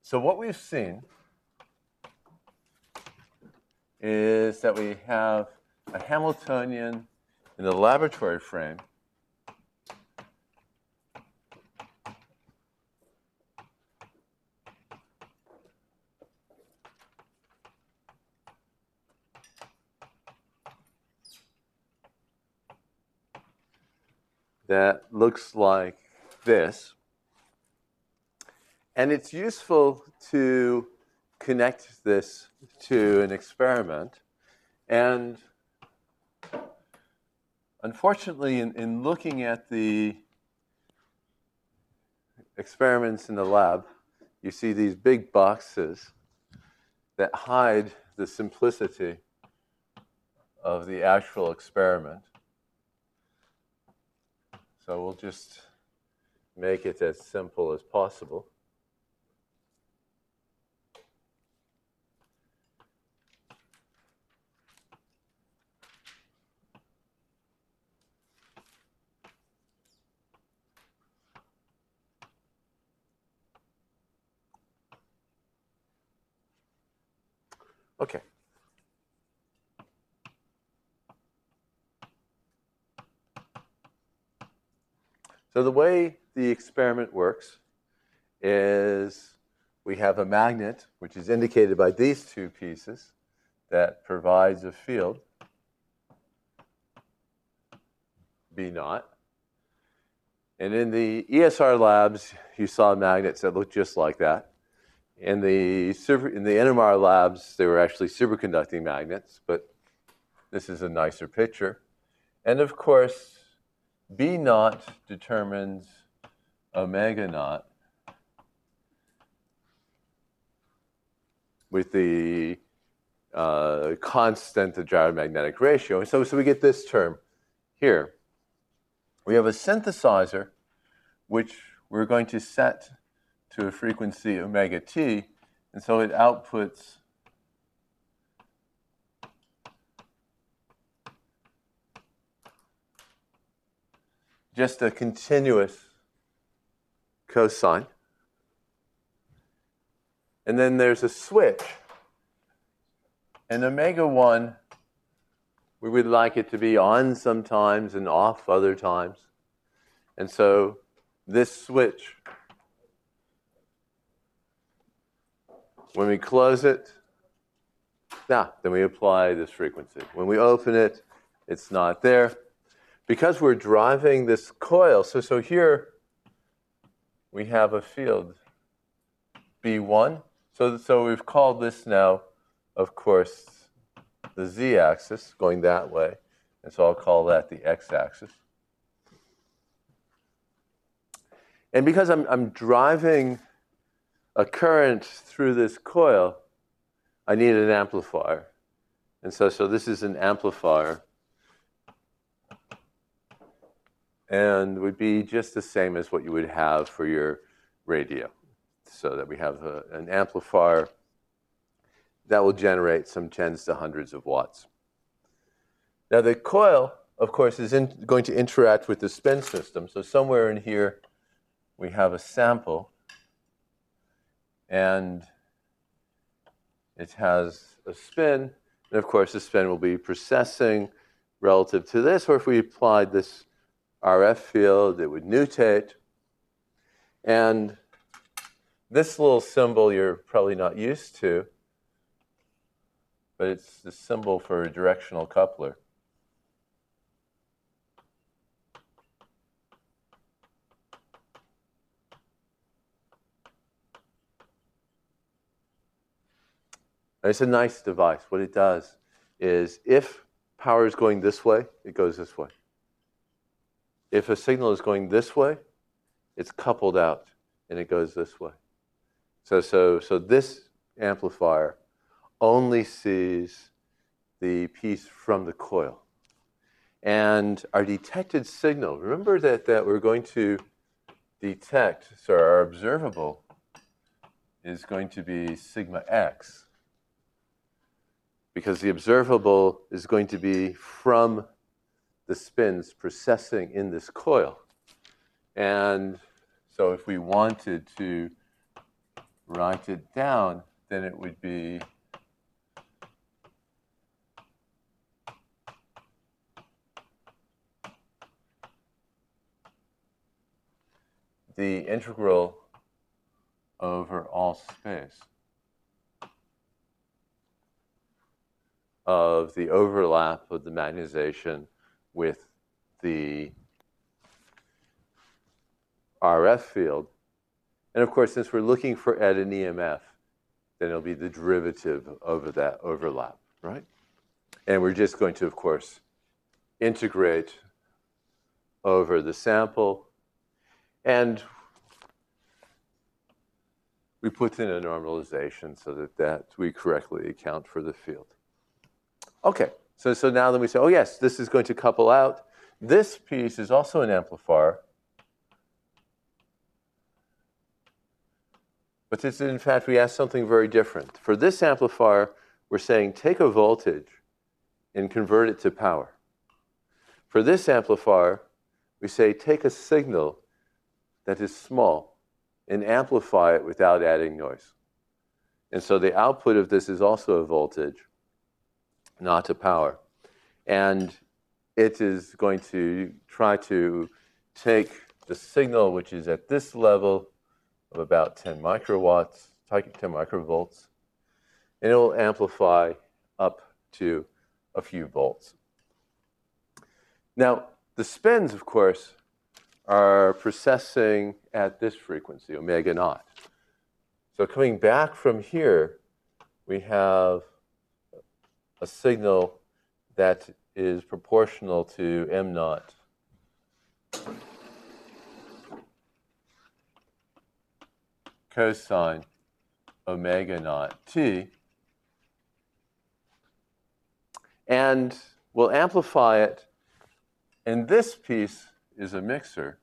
So what we've seen is that we have a Hamiltonian in the laboratory frame that looks like this. And it's useful to connect this to an experiment. And unfortunately, in looking at the experiments in the lab, you see these big boxes that hide the simplicity of the actual experiment. So we'll just make it as simple as possible. Okay. So the way the experiment works is we have a magnet, which is indicated by these two pieces, that provides a field, B naught. And in the ESR labs, you saw magnets that looked just like that. In the NMR labs, they were actually superconducting magnets, but this is a nicer picture. And of course, B naught determines omega naught with the constant, the gyromagnetic ratio. And so we get this term here. We have a synthesizer, which we're going to set to a frequency omega t, and so it outputs just a continuous cosine. And then there's a switch. And omega 1, we would like it to be on sometimes and off other times. And so this switch, when we close it, then we apply this frequency. When we open it, it's not there. Because we're driving this coil, so here we have a field, B1. So we've called this now, of course, the z-axis, going that way. And so I'll call that the x-axis. And because I'm driving a current through this coil, I need an amplifier. And so this is an amplifier. And would be just the same as what you would have for your radio. So that we have an amplifier that will generate some tens to hundreds of watts. Now the coil, of course, is going to interact with the spin system. So somewhere in here, we have a sample. And it has a spin. And of course, the spin will be processing relative to this. Or if we applied this RF field, it would nutate. And this little symbol you're probably not used to, but it's the symbol for a directional coupler. And it's a nice device. What it does is if power is going this way, it goes this way. If a signal is going this way, it's coupled out, and it goes this way. So this amplifier only sees the piece from the coil. And our detected signal, remember that we're going to detect, so our observable is going to be sigma x, because the observable is going to be from the spins processing in this coil. And so if we wanted to write it down, then it would be the integral over all space of the overlap of the magnetization with the RF field. And of course, since we're looking for at an EMF, then it'll be the derivative over that overlap, right? And we're just going to, of course, integrate over the sample. And we put in a normalization so that we correctly account for the field. Okay, so now then we say, oh yes, this is going to couple out. This piece is also an amplifier. But this, in fact, we ask something very different. For this amplifier, we're saying take a voltage and convert it to power. For this amplifier, we say take a signal that is small and amplify it without adding noise. And so the output of this is also a voltage, not a power. And it is going to try to take the signal, which is at this level of about 10 microwatts, 10 microvolts, and it will amplify up to a few volts. Now, the spins, of course, are processing at this frequency, omega naught. So coming back from here, we have a signal that is proportional to m naught cosine omega naught t, and we'll amplify it, and this piece is a mixer.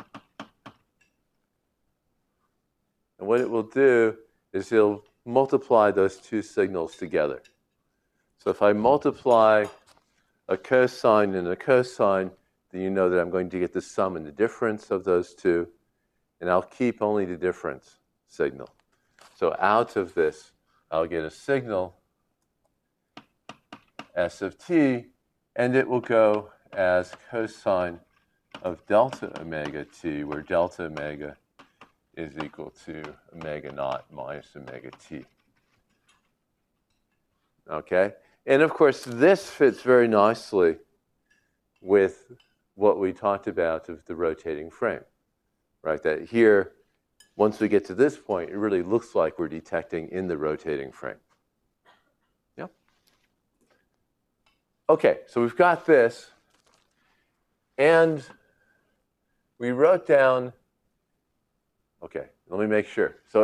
And what it will do is it'll multiply those two signals together. So if I multiply a cosine and a cosine, then you know that I'm going to get the sum and the difference of those two, and I'll keep only the difference signal. So out of this, I'll get a signal, S of t, and it will go as cosine of delta omega t, where delta omega is equal to omega naught minus omega t. Okay? And of course, this fits very nicely with what we talked about of the rotating frame, right? That here, once we get to this point, it really looks like we're detecting in the rotating frame. Yeah? Okay, so we've got this, and we wrote down, okay, let me make sure. So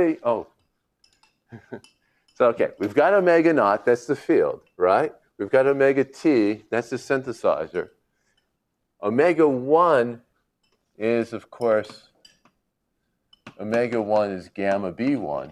so okay, we've got omega naught, that's the field, right? We've got omega t, that's the synthesizer. Omega 1 is, of course, omega 1 is gamma B1.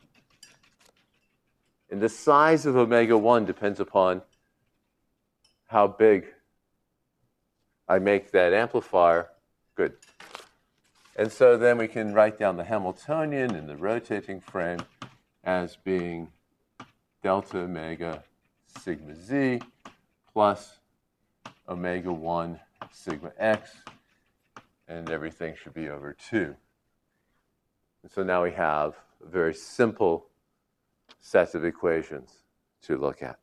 And the size of omega 1 depends upon how big I make that amplifier. Good. And so then we can write down the Hamiltonian in the rotating frame as being delta omega sigma z plus omega 1 sigma x, and everything should be over 2. And so now we have a very simple set of equations to look at.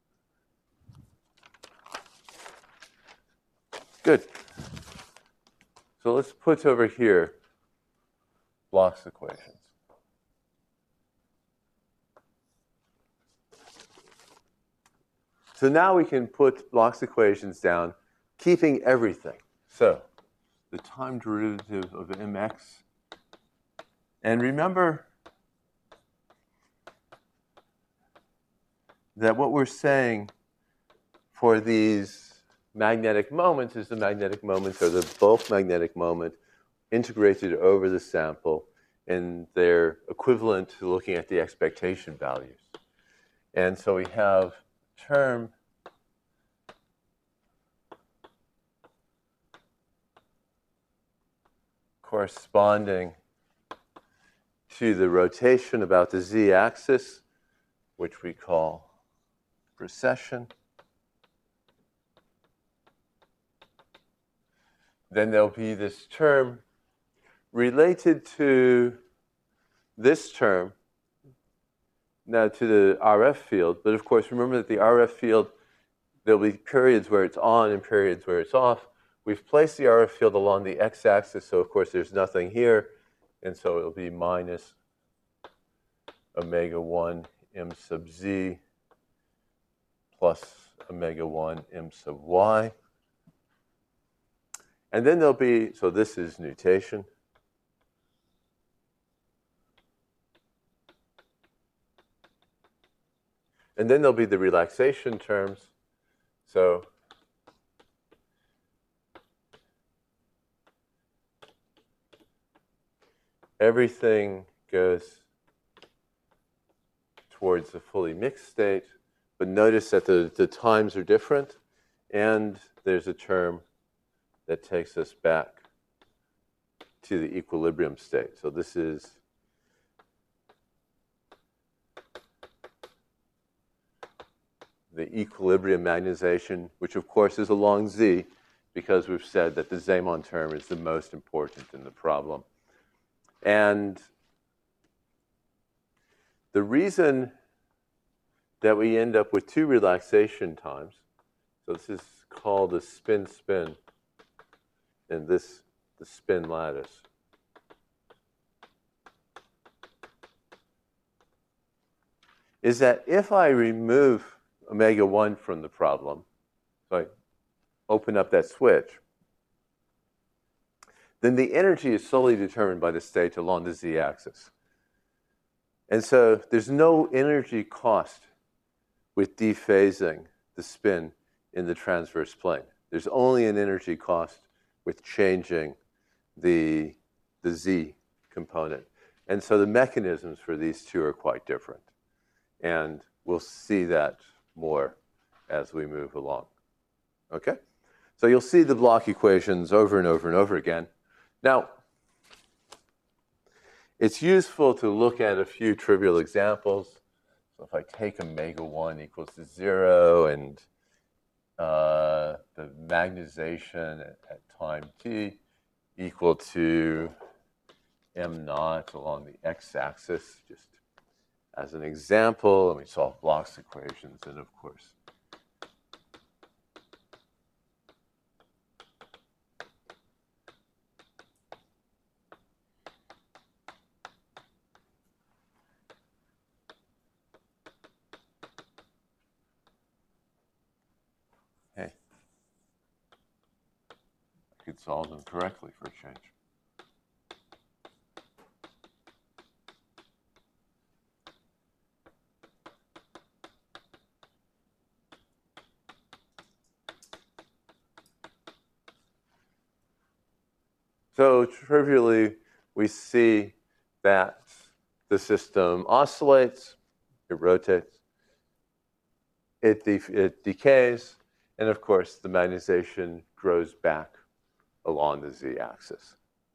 Good. So let's put over here Bloch's equations. So now we can put Bloch's equations down, keeping everything. So the time derivative of mx. And remember that what we're saying for these magnetic moments is the magnetic moments are the bulk magnetic moment integrated over the sample, and they're equivalent to looking at the expectation values. And so we have term corresponding to the rotation about the z-axis, which we call precession. Then there'll be this term related to this term, now to the RF field. But of course, remember that the RF field, there'll be periods where it's on and periods where it's off. We've placed the RF field along the x-axis, so of course there's nothing here. And so it'll be minus omega 1 m sub z plus omega 1 m sub y. And then there'll be, so this is nutation. And then there'll be the relaxation terms. So everything goes towards the fully mixed state, but notice that the times are different, and there's a term that takes us back to the equilibrium state. So this is the equilibrium magnetization, which of course is along Z, because we've said that the Zeeman term is the most important in the problem. And the reason that we end up with two relaxation times, so this is called the spin-spin, and this the spin lattice. Is that if I remove omega 1 from the problem, so I open up that switch, then the energy is solely determined by the state along the z-axis. And so there's no energy cost with dephasing the spin in the transverse plane. There's only an energy cost with changing the z component. And so the mechanisms for these two are quite different. And we'll see that more as we move along. Okay? So you'll see the Bloch equations over and over and over again. Now, it's useful to look at a few trivial examples. So if I take omega 1 equals to 0 and the magnetization at time t equal to m naught along the x-axis, just as an example, and we solve Bloch's equations, and of course, hey, I could solve them correctly for a change. So trivially, we see that the system oscillates, it rotates, it decays, and of course, the magnetization grows back along the z-axis.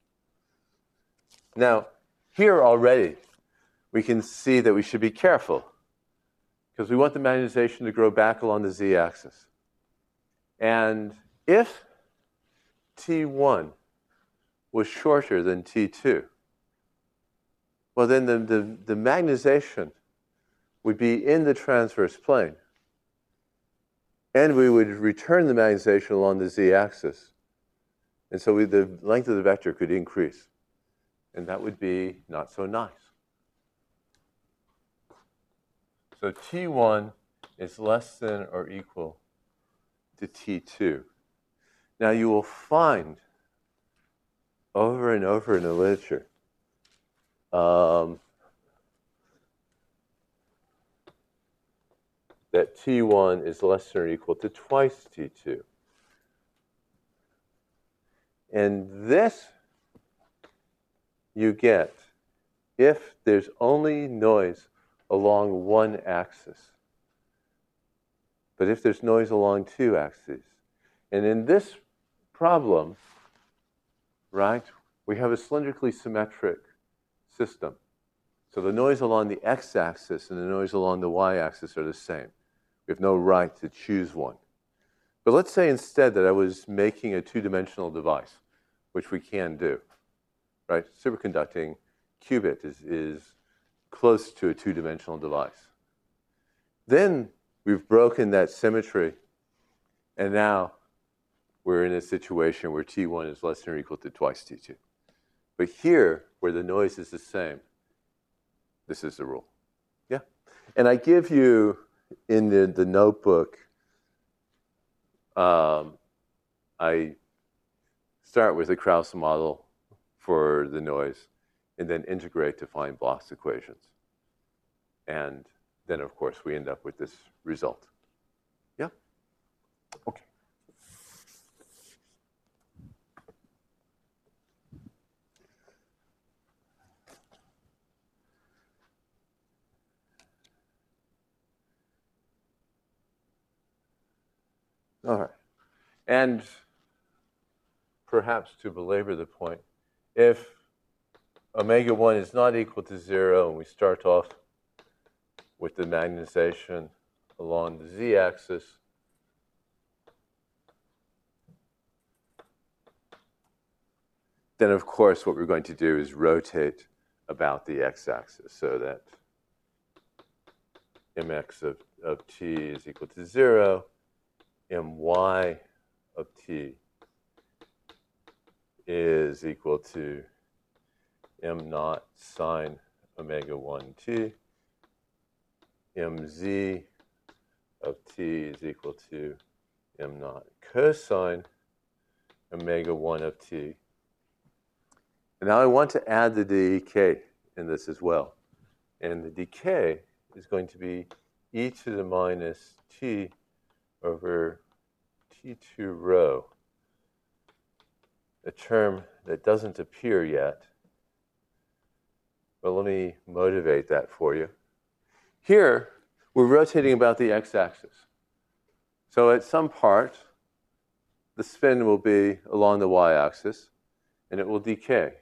Now, here already, we can see that we should be careful because we want the magnetization to grow back along the z-axis. And if T1 was shorter than T2, well, then the magnetization would be in the transverse plane. And we would return the magnetization along the z-axis. And so the length of the vector could increase. And that would be not so nice. So T1 is less than or equal to T2. Now you will find over and over in the literature that T1 is less than or equal to twice T2. And this you get if there's only noise along one axis. But if there's noise along two axes, and in this problem, right, we have a cylindrically symmetric system. So the noise along the x-axis and the noise along the y-axis are the same. We have no right to choose one. But let's say instead that I was making a two-dimensional device, which we can do, right? Superconducting qubit is close to a two-dimensional device. Then we've broken that symmetry, and now we're in a situation where T1 is less than or equal to twice T2. But here, where the noise is the same, this is the rule. Yeah? And I give you, in the notebook, I start with a Krauss model for the noise, and then integrate to find Bloch's equations. And then, of course, we end up with this result. Yeah? Okay. All right. And perhaps to belabor the point, if omega 1 is not equal to 0, and we start off with the magnetization along the z-axis, then of course what we're going to do is rotate about the x-axis so that mx of t is equal to 0, my of t is equal to m naught sine omega 1 t, mz of t is equal to m naught cosine omega 1 of t. And now I want to add the decay in this as well. And the decay is going to be e to the minus t over T2 rho, a term that doesn't appear yet. But let me motivate that for you. Here, we're rotating about the x-axis. So at some part, the spin will be along the y-axis, and it will decay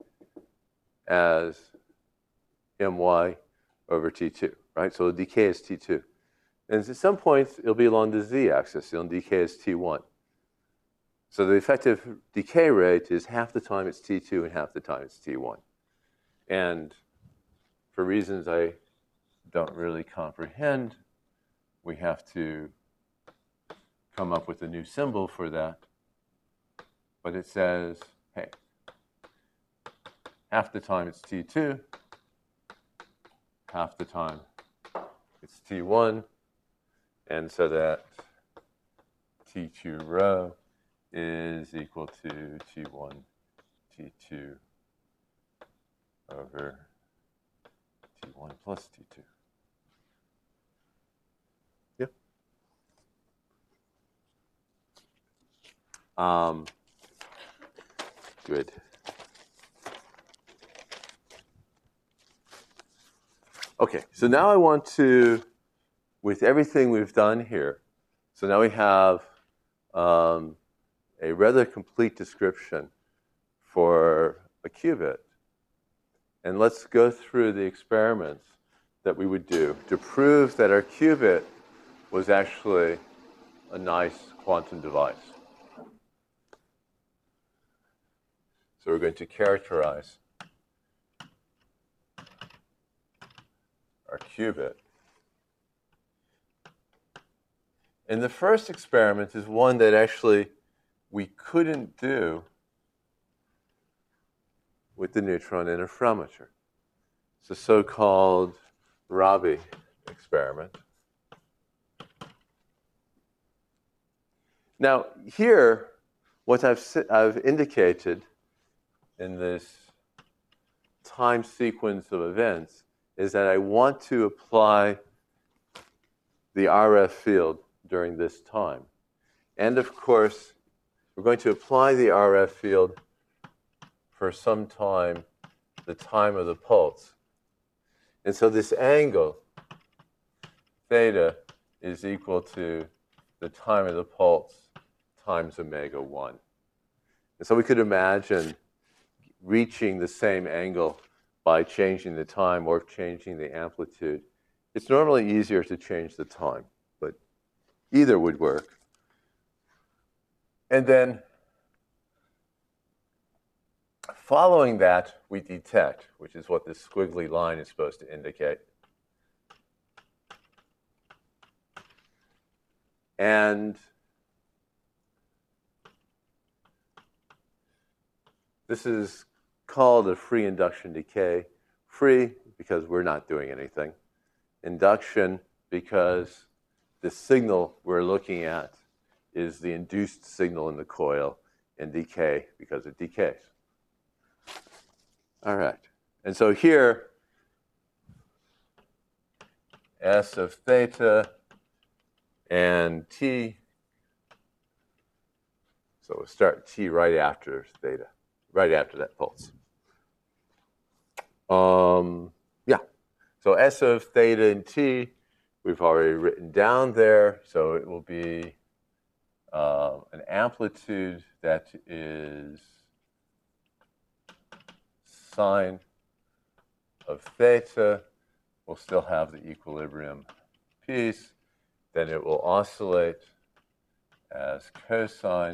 as my over T2, right? So the decay is T2. And at some points, it'll be along the z-axis. It'll decay as T1. So the effective decay rate is half the time it's T2 and half the time it's T1. And for reasons I don't really comprehend, we have to come up with a new symbol for that. But it says, hey, half the time it's T2, half the time it's T1, and so that T2 rho is equal to T1, T2 over T1 plus T2. Yep. Good. Okay, so now I want to, with everything we've done here, so now we have a rather complete description for a qubit. And let's go through the experiments that we would do to prove that our qubit was actually a nice quantum device. So we're going to characterize our qubit. And the first experiment is one that actually we couldn't do with the neutron interferometer. It's the so-called Rabi experiment. Now, here, what I've indicated in this time sequence of events is that I want to apply the RF field during this time. And of course, we're going to apply the RF field for some time, the time of the pulse. And so this angle, theta, is equal to the time of the pulse times omega 1. And so we could imagine reaching the same angle by changing the time or changing the amplitude. It's normally easier to change the time, but either would work. And then following that, we detect, which is what this squiggly line is supposed to indicate. And this is called a free induction decay. Free because we're not doing anything. Induction because the signal we're looking at is the induced signal in the coil, and decay because it decays. All right. And so here, S of theta and T. So we'll start T right after theta, right after that pulse. Yeah. So S of theta and T, we've already written down there. So it will be an amplitude that is sine of theta. We'll still have the equilibrium piece. Then it will oscillate as cosine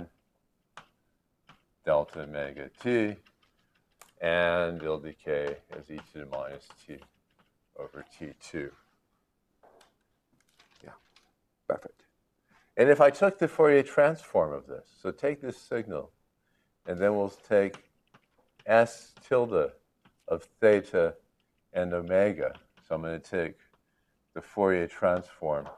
delta omega t, and it'll decay as e to the minus t over t2. Yeah, perfect. And if I took the Fourier transform of this, so take this signal, and then we'll take S tilde of theta and omega. So I'm going to take the Fourier transform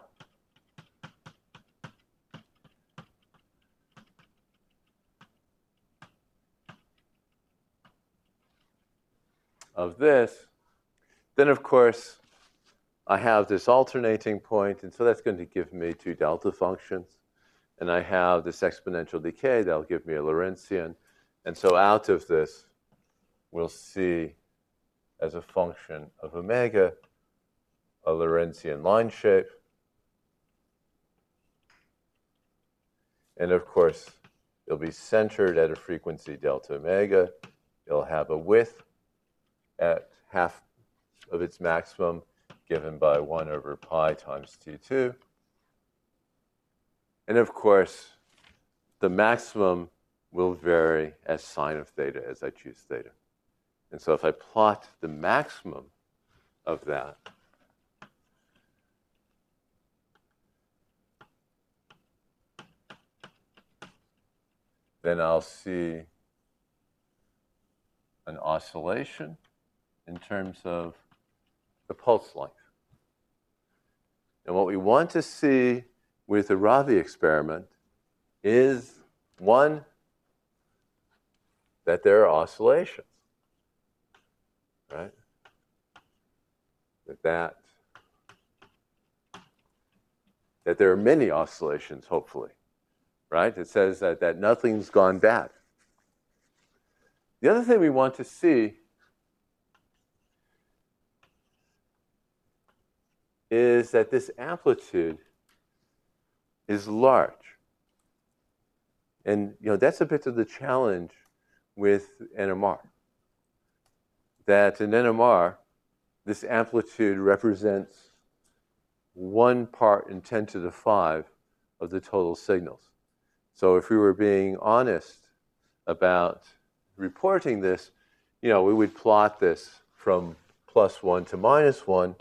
of this. Then, of course, I have this alternating point, and so that's going to give me two delta functions. And I have this exponential decay that'll give me a Lorentzian. And so out of this, we'll see as a function of omega a Lorentzian line shape. And of course, it'll be centered at a frequency delta omega. It'll have a width at half of its maximum, given by 1 over pi times T2. And of course, the maximum will vary as sine of theta as I choose theta. And so if I plot the maximum of that, then I'll see an oscillation in terms of the pulse length. And what we want to see with the Rabi experiment is, one, that there are oscillations, right? That there are many oscillations, hopefully, right? It says that nothing's gone bad. The other thing we want to see is that this amplitude is large. And that's a bit of the challenge with NMR. That in NMR, this amplitude represents 1 part in 10 to the 5 of the total signals. So if we were being honest about reporting this, we would plot this from +1 to -1,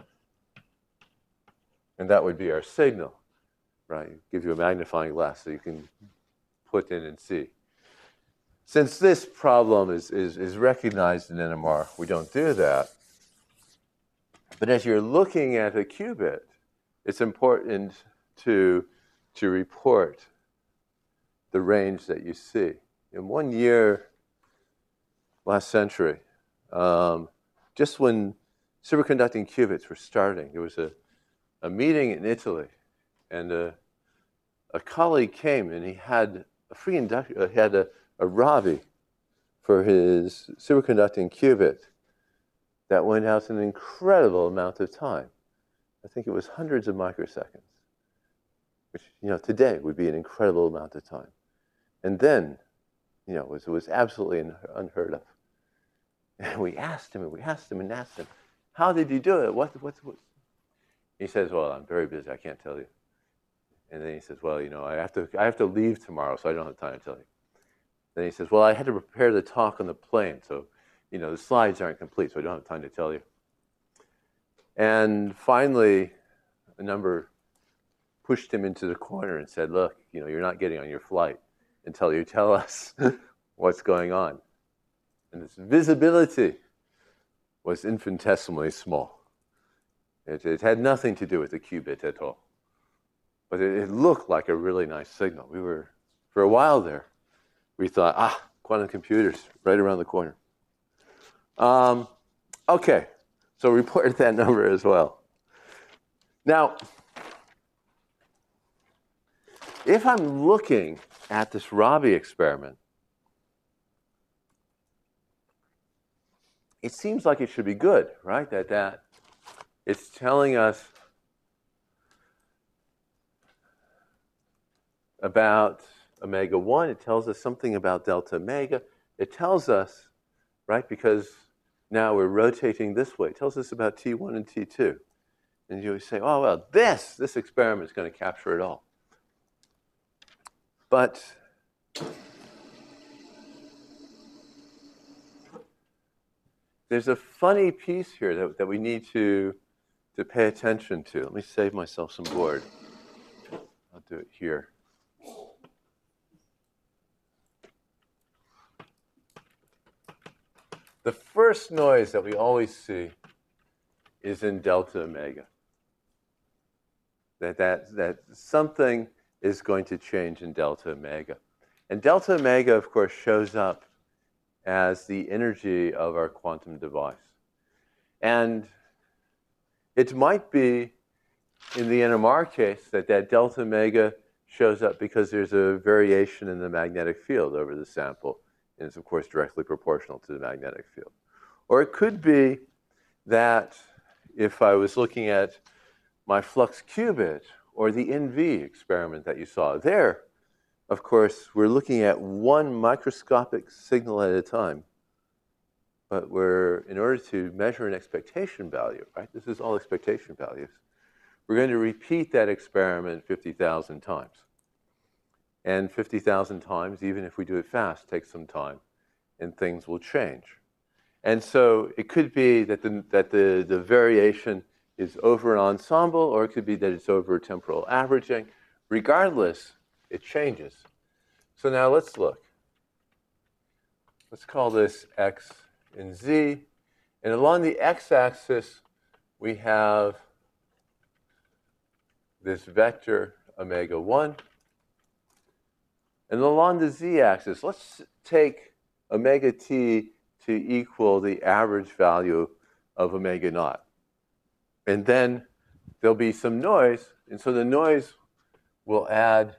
and that would be our signal, right? Give you a magnifying glass so you can put in and see. Since this problem is recognized in NMR, we don't do that. But as you're looking at a qubit, it's important to report the range that you see. In 1 year, last century, just when superconducting qubits were starting, there was a meeting in Italy, and a colleague came, and he had a Rabi for his superconducting qubit that went out an incredible amount of time. I think it was hundreds of microseconds, which today would be an incredible amount of time. And then, it was absolutely unheard of. And we asked him, how did you do it? What? He says, well, I'm very busy. I can't tell you. And then he says, well, I have to leave tomorrow, so I don't have time to tell you. Then he says, well, I had to prepare the talk on the plane, so, the slides aren't complete, so I don't have time to tell you. And finally, a number pushed him into the corner and said, look, you're not getting on your flight until you tell us what's going on. And this visibility was infinitesimally small. It had nothing to do with the qubit at all. But it looked like a really nice signal. For a while there, we thought, quantum computers, right around the corner. Okay, so reported that number as well. Now, if I'm looking at this Rabi experiment, it seems like it should be good, right? That it's telling us about omega 1. It tells us something about delta omega. It tells us, right, because now we're rotating this way. It tells us about T1 and T2. And you say, oh, well, this experiment is going to capture it all. But there's a funny piece here that we need to pay attention to. Let me save myself some board. I'll do it here. The first noise that we always see is in delta omega. That something is going to change in delta omega. And delta omega, of course, shows up as the energy of our quantum device. And it might be, in the NMR case, that delta omega shows up because there's a variation in the magnetic field over the sample. And it's, of course, directly proportional to the magnetic field. Or it could be that if I was looking at my flux qubit or the NV experiment that you saw there, of course, we're looking at one microscopic signal at a time. But in order to measure an expectation value, right? This is all expectation values. We're going to repeat that experiment 50,000 times. And 50,000 times, even if we do it fast, takes some time, and things will change. And so it could be that the variation is over an ensemble, or it could be that it's over temporal averaging. Regardless, it changes. So now let's look. Let's call this x and z. And along the x-axis, we have this vector omega 1. And along the z-axis, let's take omega t to equal the average value of omega naught. And then there'll be some noise, and so the noise will add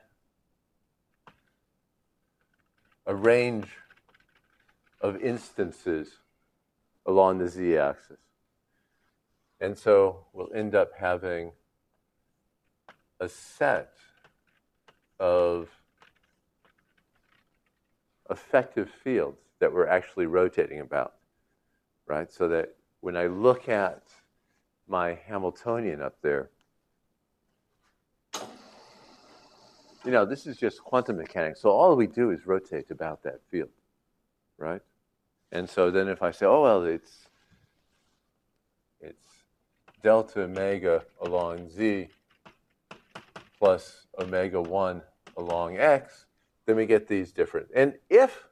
a range of instances along the z-axis. And so we'll end up having a set of effective fields that we're actually rotating about, right? So that when I look at my Hamiltonian up there, this is just quantum mechanics. So all we do is rotate about that field, right? And so then if I say, oh, well, it's delta omega along z plus omega 1 along x, then we get these different. And if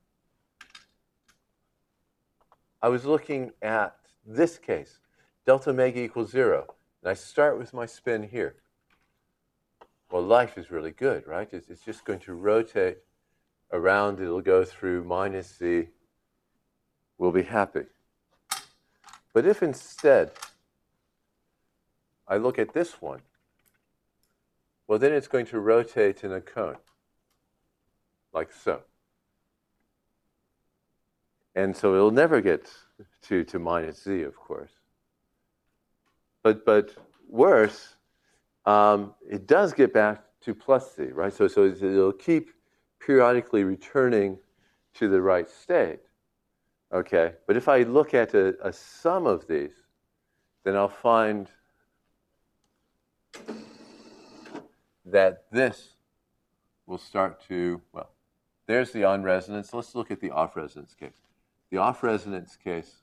I was looking at this case, delta omega equals 0, and I start with my spin here, well, life is really good, right? It's just going to rotate around. It'll go through minus z. We'll be happy. But if instead I look at this one, well, then it's going to rotate in a cone, like so. And so it'll never get to minus z, of course. But worse, it does get back to plus z, right? So it'll keep periodically returning to the right state. Okay, but if I look at a sum of these, then I'll find that this will start to, well, there's the on resonance. Let's look at the off resonance case. The off resonance case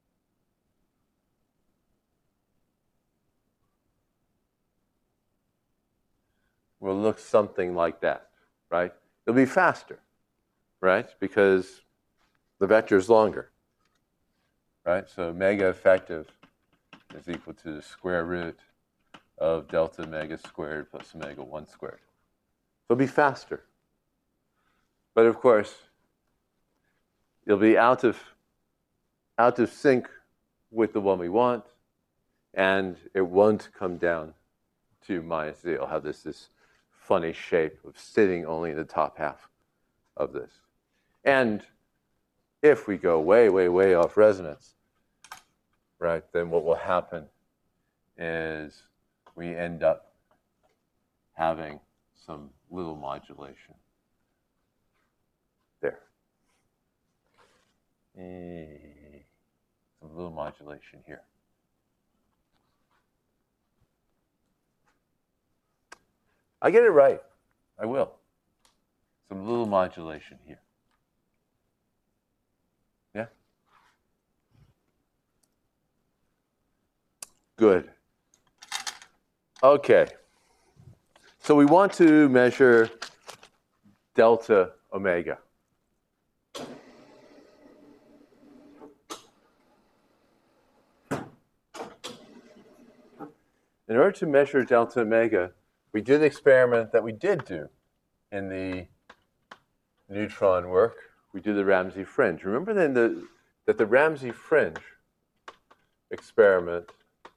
will look something like that, right? It'll be faster, right? Because the vector is longer, right? So omega effective is equal to the square root of delta omega squared plus omega 1 squared. It'll be faster. But of course, it'll be out of sync with the one we want, and it won't come down to minus z. It'll have this funny shape of sitting only in the top half of this. And if we go way, way, way off resonance, right, then what will happen is we end up having some little modulation there. Some little modulation here. I get it right. I will. Some little modulation here. Yeah? Good. Okay. So we want to measure delta omega. In order to measure delta omega, we did an experiment that we did do in the neutron work. We did the Ramsey fringe. Remember then that the Ramsey fringe experiment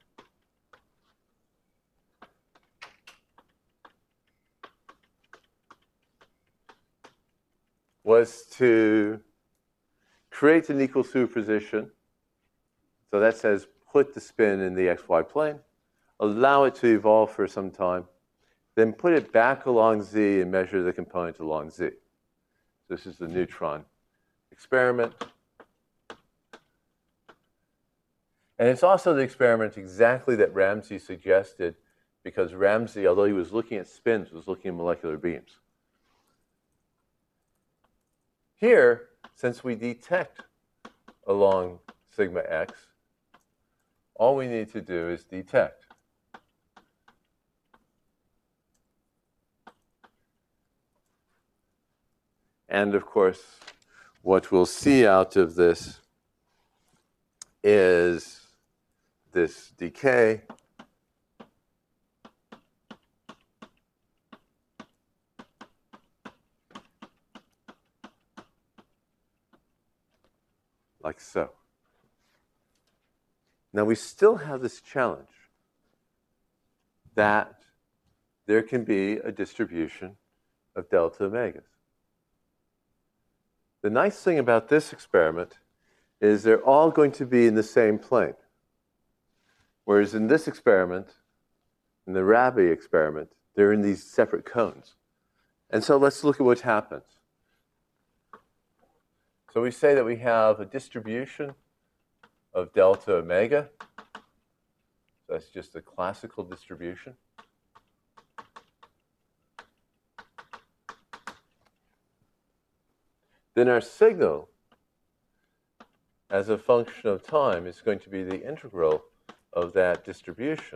was to create an equal superposition. So that says put the spin in the xy plane, allow it to evolve for some time, then put it back along z and measure the component along z. This is the neutron experiment. And it's also the experiment exactly that Ramsey suggested, because Ramsey, although he was looking at spins, was looking at molecular beams. Here, since we detect along sigma x, all we need to do is detect. And of course, what we'll see out of this is this decay like so. Now we still have this challenge that there can be a distribution of delta omegas. The nice thing about this experiment is they're all going to be in the same plane. Whereas in this experiment, in the Rabi experiment, they're in these separate cones. And so let's look at what happens. So we say that we have a distribution of delta omega. So that's just a classical distribution. Then our signal, as a function of time, is going to be the integral of that distribution.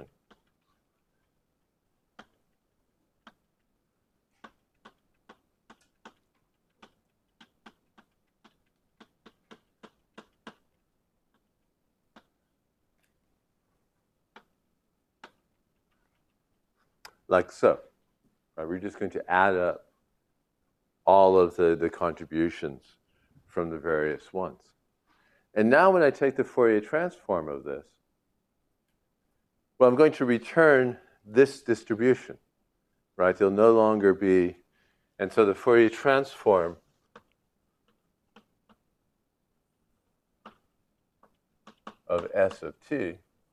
Like so. Right, we're just going to add up all of the contributions from the various ones. And now when I take the Fourier transform of this, well, I'm going to return this distribution, right? It'll no longer be, and so the Fourier transform of S of t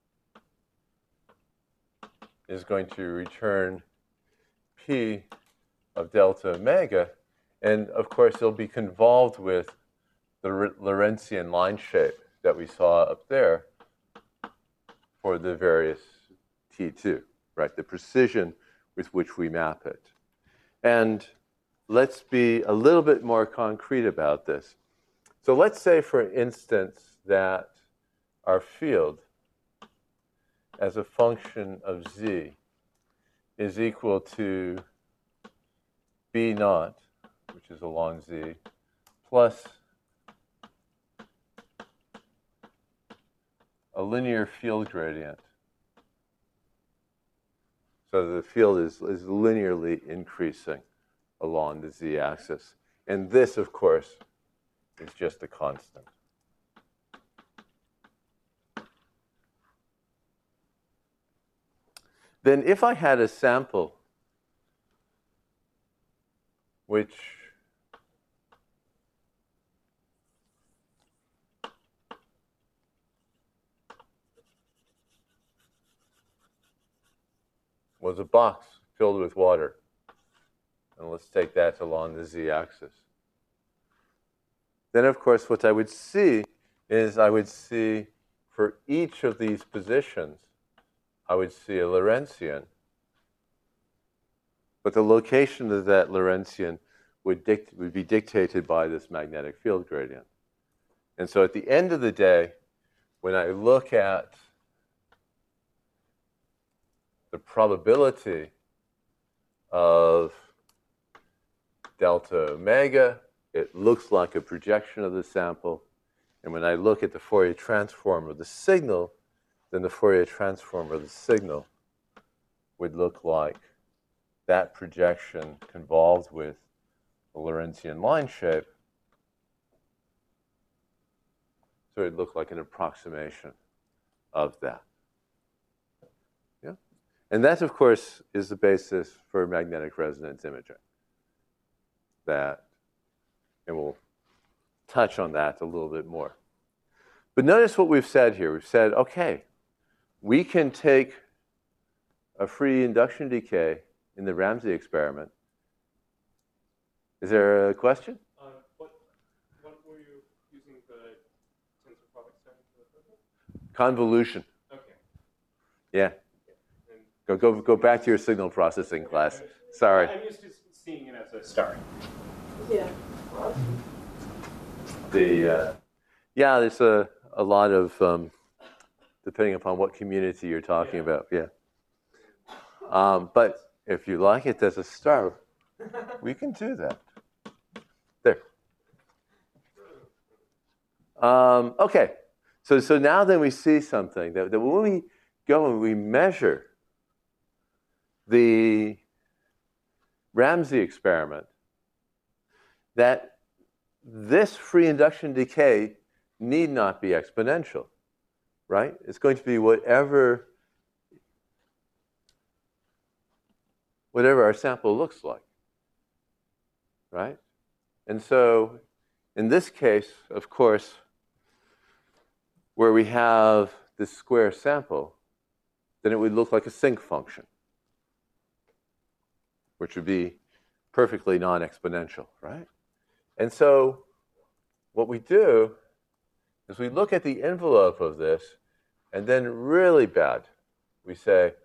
is going to return P of delta omega. And of course, it'll be convolved with the Lorentzian line shape that we saw up there for the various T2, right? The precision with which we map it. And let's be a little bit more concrete about this. So let's say, for instance, that our field as a function of z is equal to b naught, which is along z, plus a linear field gradient. So the field is linearly increasing along the z-axis. And this, of course, is just a constant. Then if I had a sample which was a box filled with water, and let's take that along the z-axis, then of course what I would see is I would see for each of these positions, I would see a Lorentzian. But the location of that Lorentzian would be dictated by this magnetic field gradient. And so at the end of the day, when I look at the probability of delta omega, it looks like a projection of the sample. And when I look at the Fourier transform of the signal, then the Fourier transform of the signal would look like that projection convolved with a Lorentzian line shape. So it would look like an approximation of that. Yeah? And that, of course, is the basis for magnetic resonance imaging. That, and we'll touch on that a little bit more. But notice what we've said here. We've said, okay, we can take a free induction decay in the Ramsey experiment. Is there a question? What were you using the tensor product setting for the first one? Convolution. Okay. Yeah. And Go back to your signal processing class. Sorry. I'm used to seeing it as a star. Yeah. Yeah, there's a lot of, depending upon what community you're talking about, yeah. But if you like it as a star, we can do that. There. Okay, so now then we see something, that when we go and we measure the Ramsey experiment, that this free induction decay need not be exponential, right? It's going to be whatever our sample looks like, right? And so in this case, of course, where we have this square sample, then it would look like a sinc function, which would be perfectly non-exponential, right? And so what we do is we look at the envelope of this, and then really bad, we say,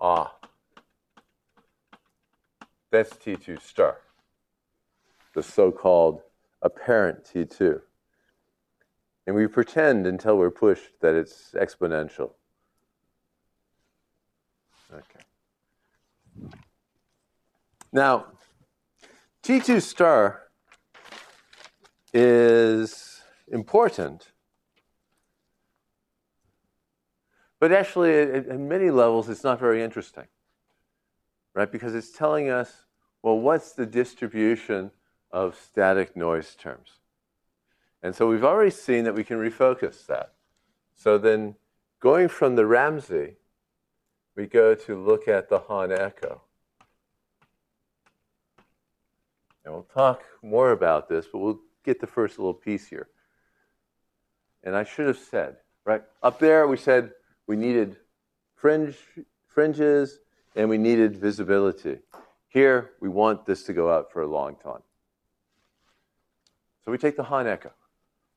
that's T2 star, the so-called apparent T2. And we pretend until we're pushed that it's exponential. Okay. Now, T2 star is important, but actually at many levels it's not very interesting, right? Because it's telling us, well, what's the distribution of static noise terms? And so we've already seen that we can refocus that. So then going from the Ramsey, we go to look at the Hahn echo. And we'll talk more about this, but we'll get the first little piece here. And I should have said, right, up there we said we needed fringes and we needed visibility. Here, we want this to go out for a long time. So we take the Hahn echo.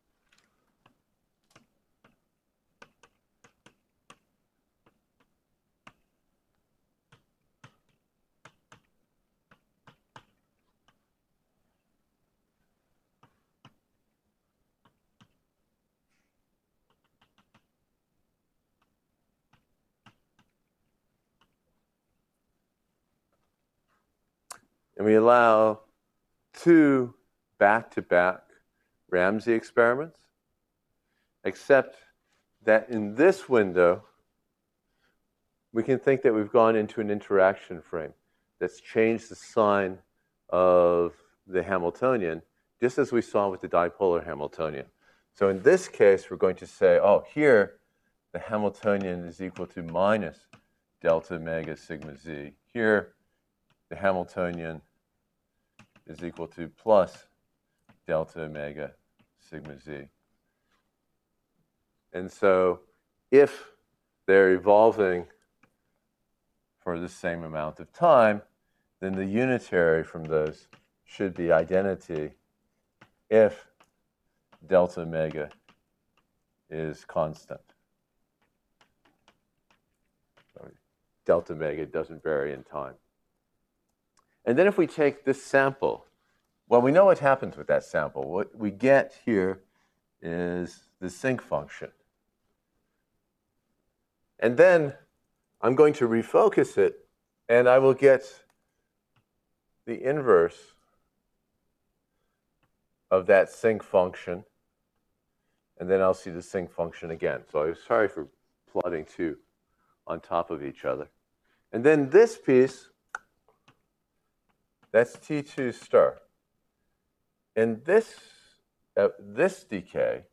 and we allow 2 back-to-back Ramsey experiments, except that in this window, we can think that we've gone into an interaction frame that's changed the sign of the Hamiltonian, just as we saw with the dipolar Hamiltonian. So in this case, we're going to say, oh, here, the Hamiltonian is equal to minus delta omega sigma z. Here, the Hamiltonian is equal to plus delta omega sigma z. And so if they're evolving for the same amount of time, then the unitary from those should be identity if delta omega is constant. Delta omega doesn't vary in time. And then if we take this sample, well, we know what happens with that sample. What we get here is the sinc function. And then I'm going to refocus it, and I will get the inverse of that sinc function, and then I'll see the sinc function again. So I'm sorry for plotting 2 on top of each other. And then this piece, that's T2 star. And this decay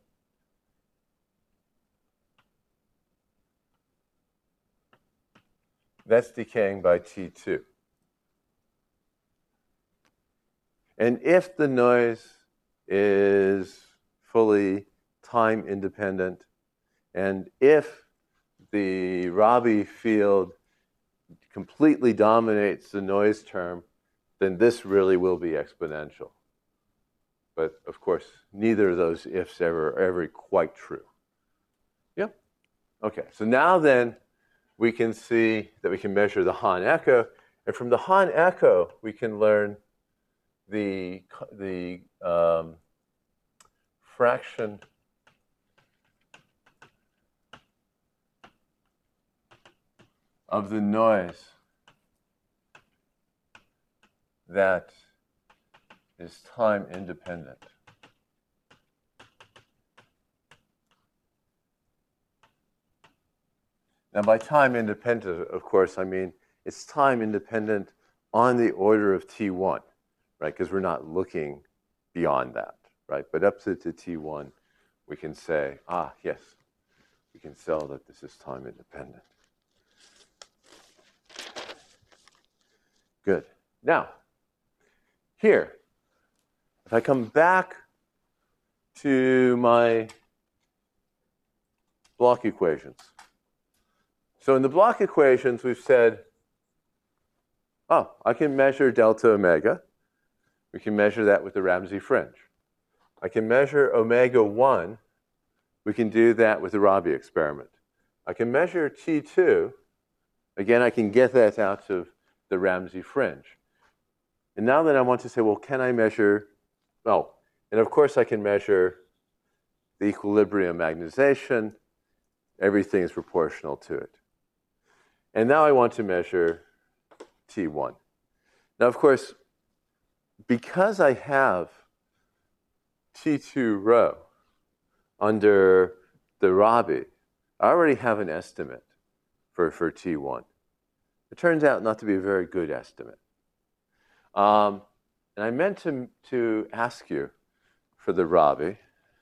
that's decaying by T2. And if the noise is fully time independent, and if the Rabi field completely dominates the noise term, then this really will be exponential. But of course, neither of those ifs are ever quite true. Yep. Okay, so now then, we can see that we can measure the Hahn echo, and from the Hahn echo, we can learn the fraction of the noise that is time independent. Now, by time independent, of course, I mean it's time independent on the order of T1, right? Because we're not looking beyond that, right? But up to T1, we can say, yes, we can tell that this is time independent. Good. Now, here, if I come back to my block equations. So in the block equations, we've said, I can measure delta omega. We can measure that with the Ramsey fringe. I can measure omega 1. We can do that with the Rabi experiment. I can measure T2. Again, I can get that out of the Ramsey fringe. And now that I want to say, well, can I measure, and of course I can measure the equilibrium magnetization. Everything is proportional to it. And now I want to measure T1. Now, of course, because I have T2 rho under the Rabi, I already have an estimate for T1. It turns out not to be a very good estimate. And I meant to ask you for the Rabi.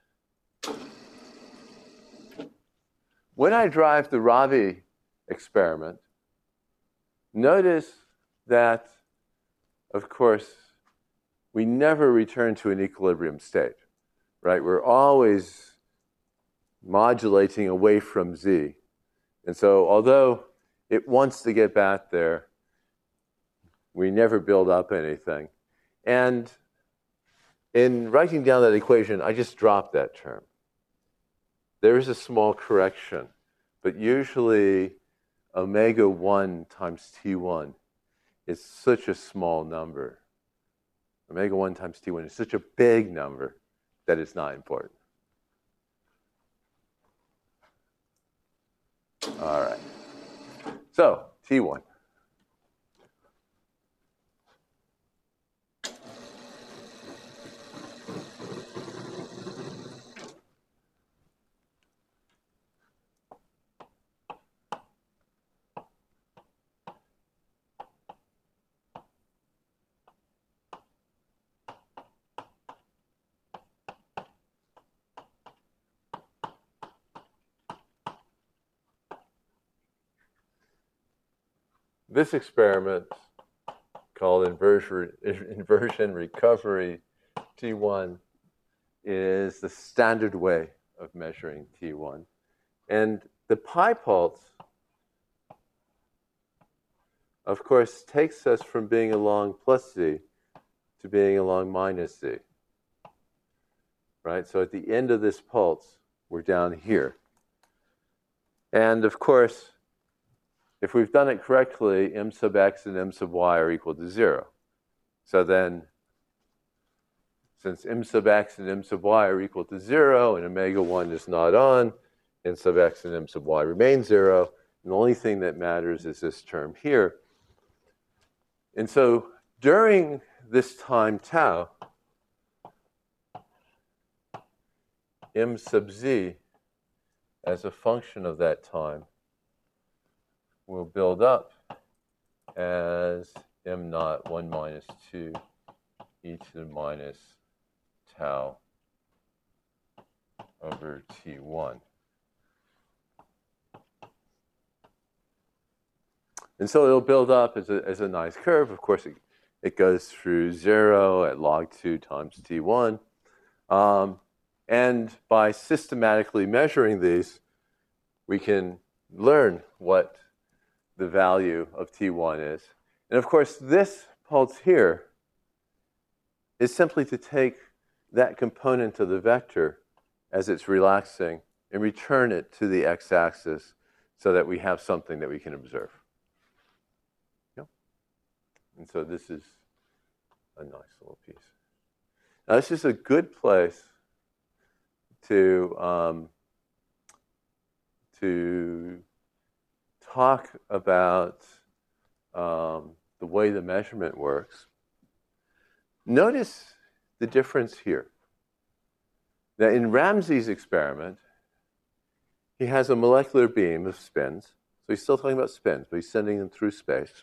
When I drive the Rabi experiment, notice that, of course, we never return to an equilibrium state, right? We're always modulating away from Z. And so although it wants to get back there, we never build up anything. And in writing down that equation, I just dropped that term. There is a small correction, but usually omega 1 times T1 is such a small number. Omega 1 times T1 is such a big number that it's not important. All right. So, T1. this experiment called inversion recovery T1 is the standard way of measuring T1. And the pi pulse, of course, takes us from being along plus z to being along minus z. Right? So at the end of this pulse, we're down here. And of course, if we've done it correctly, m sub x and m sub y are equal to 0. So then, since m sub x and m sub y are equal to 0 and omega 1 is not on, m sub x and m sub y remain 0. And the only thing that matters is this term here. And so during this time tau, m sub z as a function of that time will build up as m naught 1 minus 2 e to the minus tau over T1. And so it'll build up as a nice curve. Of course, it goes through 0 at log 2 times T1. And by systematically measuring these, we can learn what the value of T1 is. And of course, this pulse here is simply to take that component of the vector as it's relaxing and return it to the x-axis so that we have something that we can observe. Yep. And so this is a nice little piece. Now, this is a good place to talk about the way the measurement works. Notice the difference here. Now, in Ramsey's experiment, he has a molecular beam of spins. So he's still talking about spins, but he's sending them through space.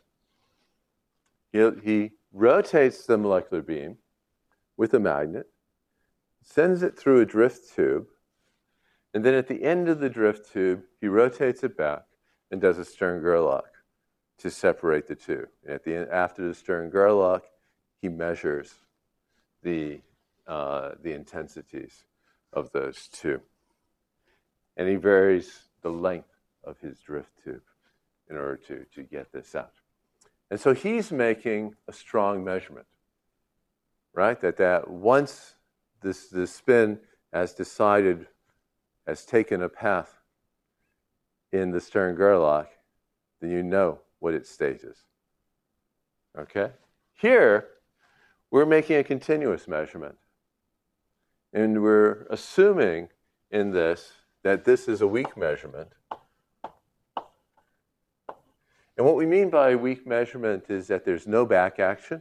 He rotates the molecular beam with a magnet, sends it through a drift tube, and then at the end of the drift tube, he rotates it back and does a Stern-Gerlach to separate the two. And at the end, after the Stern-Gerlach, he measures the intensities of those two. And he varies the length of his drift tube in order to get this out. And so he's making a strong measurement, right? That once this spin has taken a path in the Stern-Gerlach, then you know what its state is. Okay? Here, we're making a continuous measurement. And we're assuming in this that this is a weak measurement. And what we mean by a weak measurement is that there's no back action.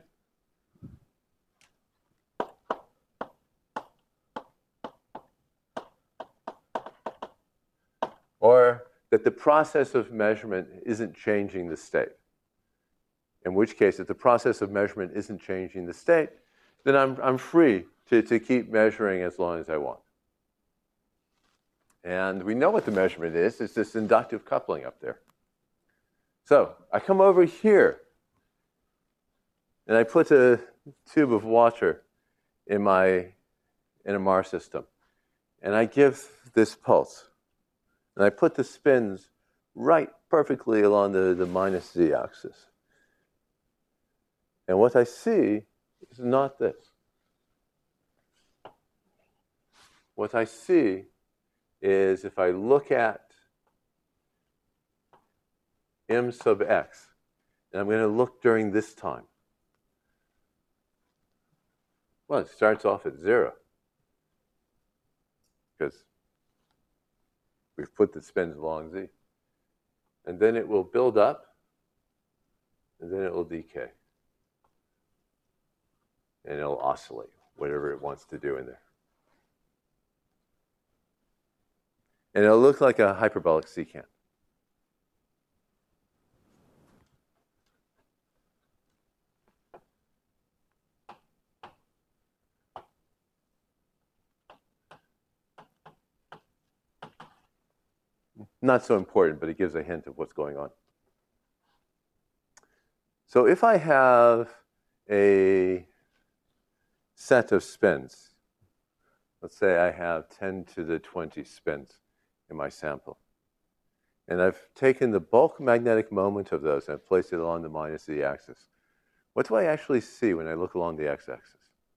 Or that the process of measurement isn't changing the state. In which case, if the process of measurement isn't changing the state, then I'm free to keep measuring as long as I want. And we know what the measurement is. It's this inductive coupling up there. So I come over here, and I put a tube of water in a NMR system, and I give this pulse. And I put the spins right perfectly along the minus z axis. And what I see is not this. What I see is if I look at m sub x, and I'm going to look during this time. Well, it starts off at 0 because we've put the spins along z. And then it will build up, and then it will decay. And it'll oscillate, whatever it wants to do in there. And it'll look like a hyperbolic secant. Not so important, but it gives a hint of what's going on. So if I have a set of spins, let's say I have 10 to the 20 spins in my sample, and I've taken the bulk magnetic moment of those and I've placed it along the minus z axis. What do I actually see when I look along the x-axis?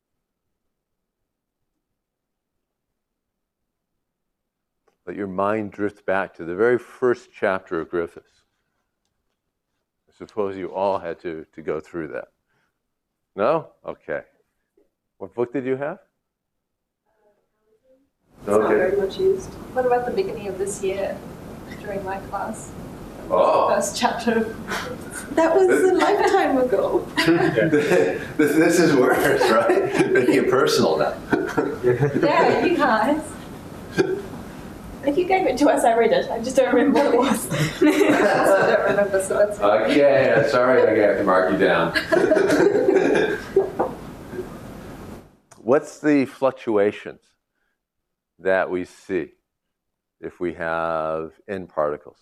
Let your mind drift back to the very first chapter of Griffiths. I suppose you all had to go through that. No? Okay. What book did you have? It's not very much used. What about the beginning of this year during my class? Oh. First chapter. That was a lifetime ago. This is worse, right? Making it personal now. Yeah, you guys. If you gave it to us, I read it. I just don't remember what it was. I also don't remember, so it's okay. Sorry, I have to mark you down. What's the fluctuations that we see if we have n particles?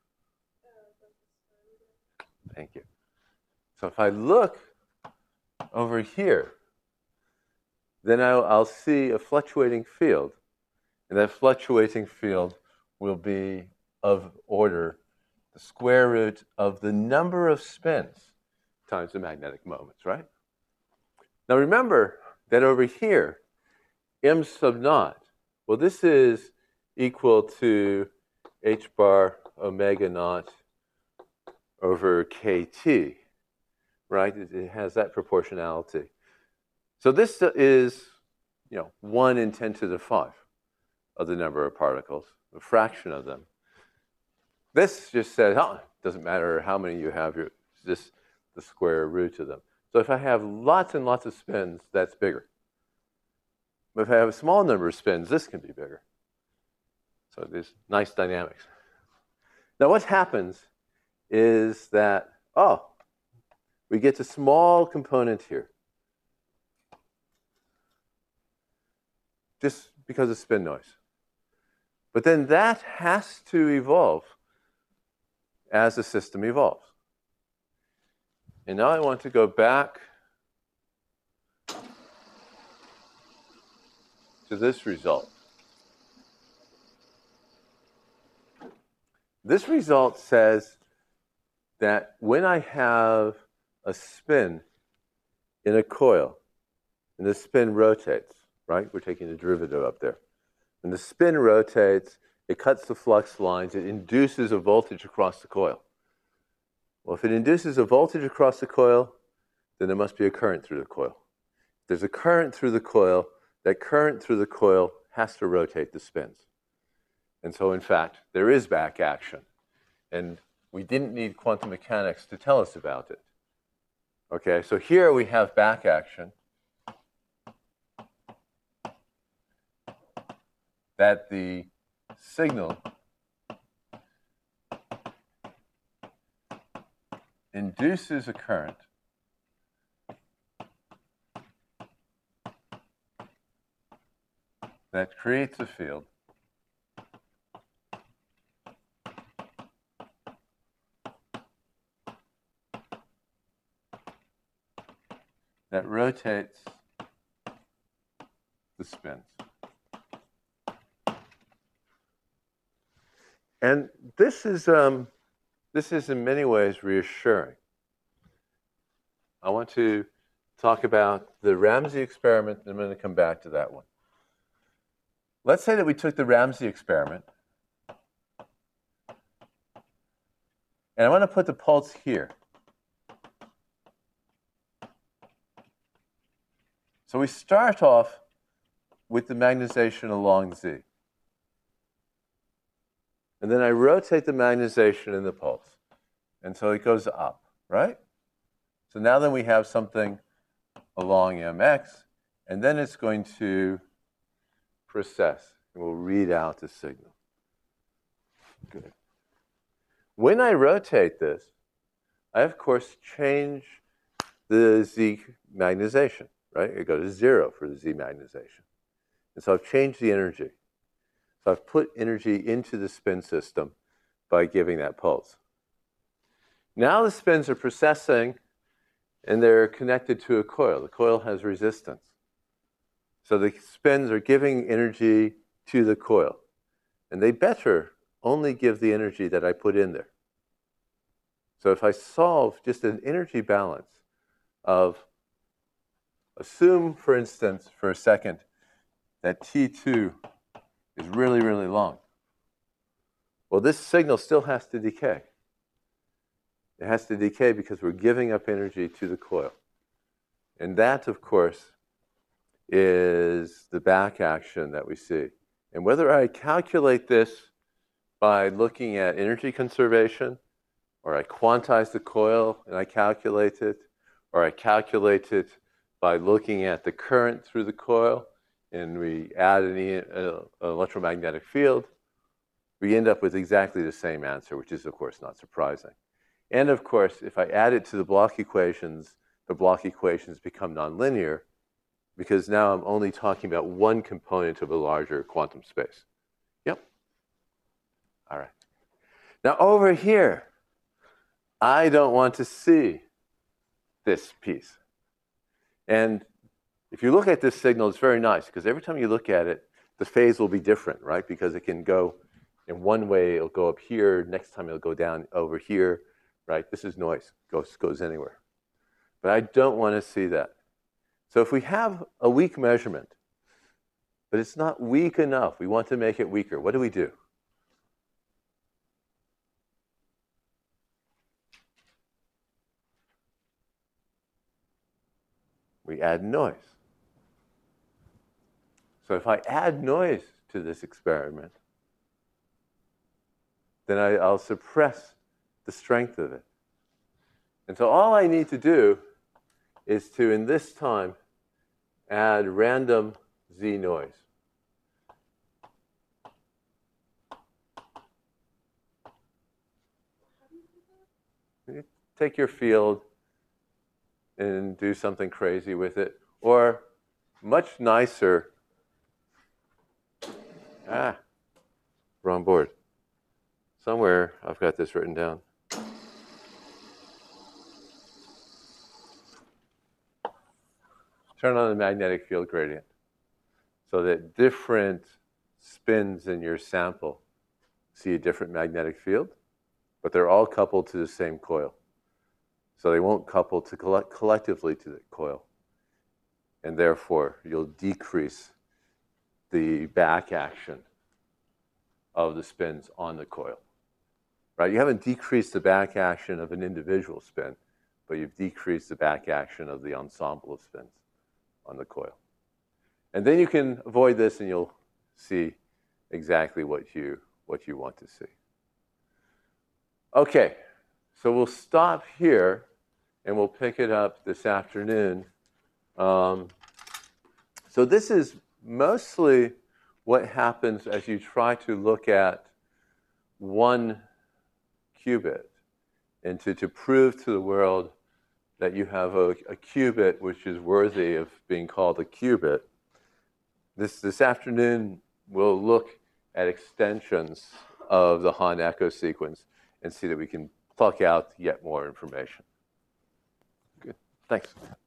Thank you. So if I look over here, then I'll see a fluctuating field. And that fluctuating field will be of order the square root of the number of spins times the magnetic moments, right? Now remember that over here, m sub naught, well, this is equal to h bar omega naught over kt, right? It has that proportionality. So this is, 1 in 10 to the 5 of the number of particles, a fraction of them. This just says, it doesn't matter how many you have, it's just the square root of them. So if I have lots and lots of spins, that's bigger. But if I have a small number of spins, this can be bigger. So there's nice dynamics. Now what happens is that, we get a small component here. Just because of spin noise. But then that has to evolve as the system evolves. And now I want to go back to this result. This result says that when I have a spin in a coil, and the spin rotates, right? We're taking the derivative up there. When the spin rotates, it cuts the flux lines, it induces a voltage across the coil. Well, if it induces a voltage across the coil, then there must be a current through the coil. If there's a current through the coil, that current through the coil has to rotate the spins. And so, in fact, there is back action. And we didn't need quantum mechanics to tell us about it. Okay, so here we have back action. That the signal induces a current that creates a field that rotates the spins. And this is in many ways reassuring. I want to talk about the Ramsey experiment, and I'm going to come back to that one. Let's say that we took the Ramsey experiment, and I want to put the pulse here. So we start off with the magnetization along Z. And then I rotate the magnetization in the pulse. And so it goes up, right? So now then we have something along mx, and then it's going to process, and we'll read out the signal. Good. When I rotate this, I, of course, change the Z magnetization, right? It goes to 0 for the Z magnetization. And so I've changed the energy. So I've put energy into the spin system by giving that pulse. Now the spins are processing and they're connected to a coil. The coil has resistance. So the spins are giving energy to the coil. And they better only give the energy that I put in there. So if I solve just an energy balance of, assume, for instance, for a second, that T2 is really, really long. Well, this signal still has to decay. It has to decay because we're giving up energy to the coil. And that, of course, is the back action that we see. And whether I calculate this by looking at energy conservation, or I quantize the coil and I calculate it, or I calculate it by looking at the current through the coil, and we add an electromagnetic field, we end up with exactly the same answer, which is, of course, not surprising. And, of course, if I add it to the Bloch equations become nonlinear, because now I'm only talking about one component of a larger quantum space. Yep. All right. Now, over here, I don't want to see this piece. And if you look at this signal, it's very nice, because every time you look at it, the phase will be different, right? Because it can go in one way, it'll go up here. Next time, it'll go down over here, right? This is noise. Goes anywhere. But I don't want to see that. So if we have a weak measurement, but it's not weak enough, we want to make it weaker, what do we do? We add noise. So if I add noise to this experiment, then I'll suppress the strength of it. And so all I need to do is to, in this time, add random Z noise. You take your field and do something crazy with it. Or much nicer, wrong board. Somewhere I've got this written down. Turn on the magnetic field gradient so that different spins in your sample see a different magnetic field, but they're all coupled to the same coil. So they won't couple to collectively to the coil. And therefore, you'll decrease the back action of the spins on the coil. Right? You haven't decreased the back action of an individual spin, but you've decreased the back action of the ensemble of spins on the coil. And then you can avoid this and you'll see exactly what you want to see. Okay, so we'll stop here and we'll pick it up this afternoon. So this is mostly what happens as you try to look at one qubit and to prove to the world that you have a qubit which is worthy of being called a qubit. This afternoon, we'll look at extensions of the Hahn echo sequence and see that we can pluck out yet more information. Good. Thanks.